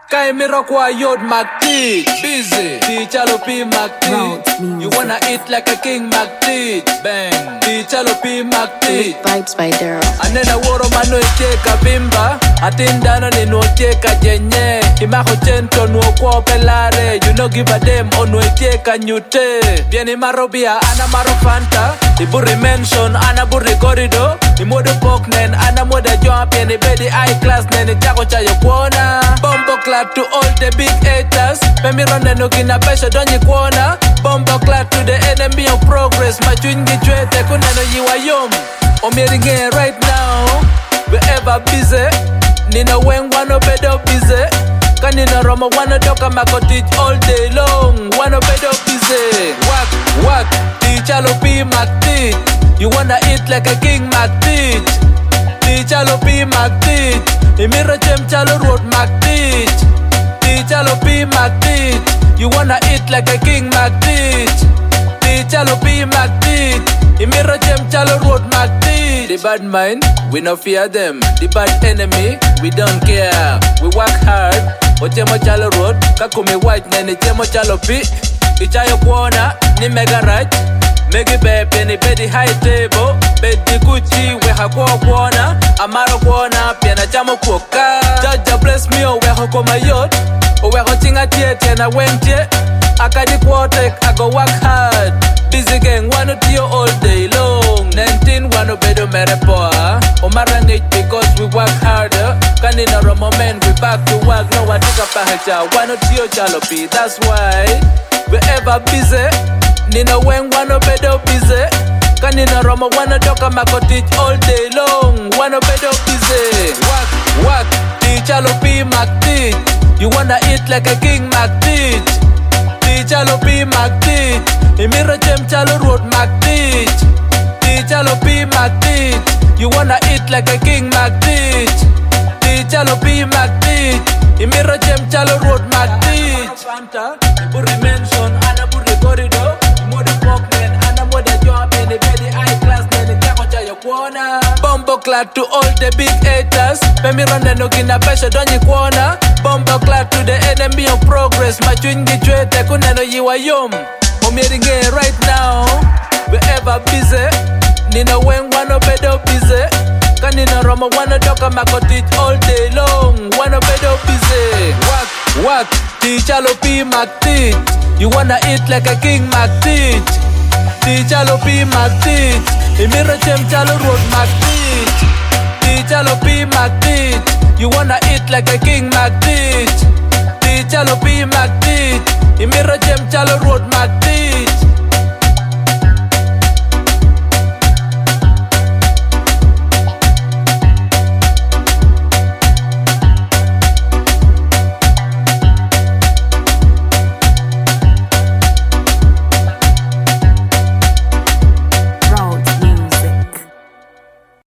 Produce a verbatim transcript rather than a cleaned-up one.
Kai miro kwa yod McTeach. Busy. Teacher Lopi McTeach. You wanna eat like a king McTeach. Bang. Teacher Lopi McTeach. Vibes by Daryl. Anena woro mano icheka bimba. Atindano ni nuocheka jenye. Imako chento nuokwa pelare. You no give a damn ono icheka nyute. Bieni marobia ana maro fanta. Iburi mention ana buri corridor. Imodo poknen ana moda jump. Bieni bedi high class nene chako chayo kuona. Bombo clap to all the big haters. Pemi ronde no kina pesha donyi kuona. Bombo clap to the enemy of progress. Machwingi chwete kuneno yiwa yom. Omieringe right now. We ever busy. Nina weng wano bedo busy. Kanina roma wano doka mako teach all day long. Wano bedo busy. Work, work. Teacher Lopi McTeach. You wanna eat like a king McTeach. Teacher Lopi McTeach. Imiro chem chalo road McTeach. Teacher Lopi McTeach. You wanna eat like a king McTeach. Teacher Lopi McTeach. Imiro chem chalo road McTeach. The bad mind, we no fear them. The bad enemy, we don't care. We work hard. Ochemo chalo road, kakumi white nene chemo chalo pi. Ichayo kuona, ni mega right. Megi bebe ni bedi high table. Bedi Gucci we hakuwa kuona. Amaro kuona piana chamo kuoka. Jaja bless me o we hoko mayot. O we hochinga tie tie na wentie. Akadi kuotek I go work hard. Busy gang wano tiyo all day long. nineteen wano bedo merepoa. Omarangit because we work harder. Kanina romo men we back to work. No watika pahecha wano tiyo chalopi. That's why we ever busy. Nina weng wano bedo busy. Kanina roma wano doka mako teach all day long. Wano bedo busy. Work, work. Teacher Lopi McTeach. You wanna eat like a king McTeach. Teacher Lopi McTeach. Imiro chem chalo road McTeach. Teacher Lopi McTeach. You wanna eat like a king McTeach. Teacher Lopi McTeach. Imiro chem chalo road McTeach. Fanta, buri mention, ana buri corridor. Bombo clap to all the big haters. Pemi ronde no kina pesha donyi kuona. Bombo clap to the enemy of progress. Machwingi chwete kuneno yiwa yom. Omieringe right now. We ever busy. Nina weng wano bedo busy. Kanina roma wano doka mako teach all day long. Wano bedo busy. Work, work. Teacher Lopi McTeach. You wanna eat like a king McTeach. Teacher Lopi McTeach. Imiro chem chalo road McTeach. Teacher Lopi McTeach. You wanna eat like a king McTeach. Teacher Lopi McTeach. Imiro chem chalo road McTeach.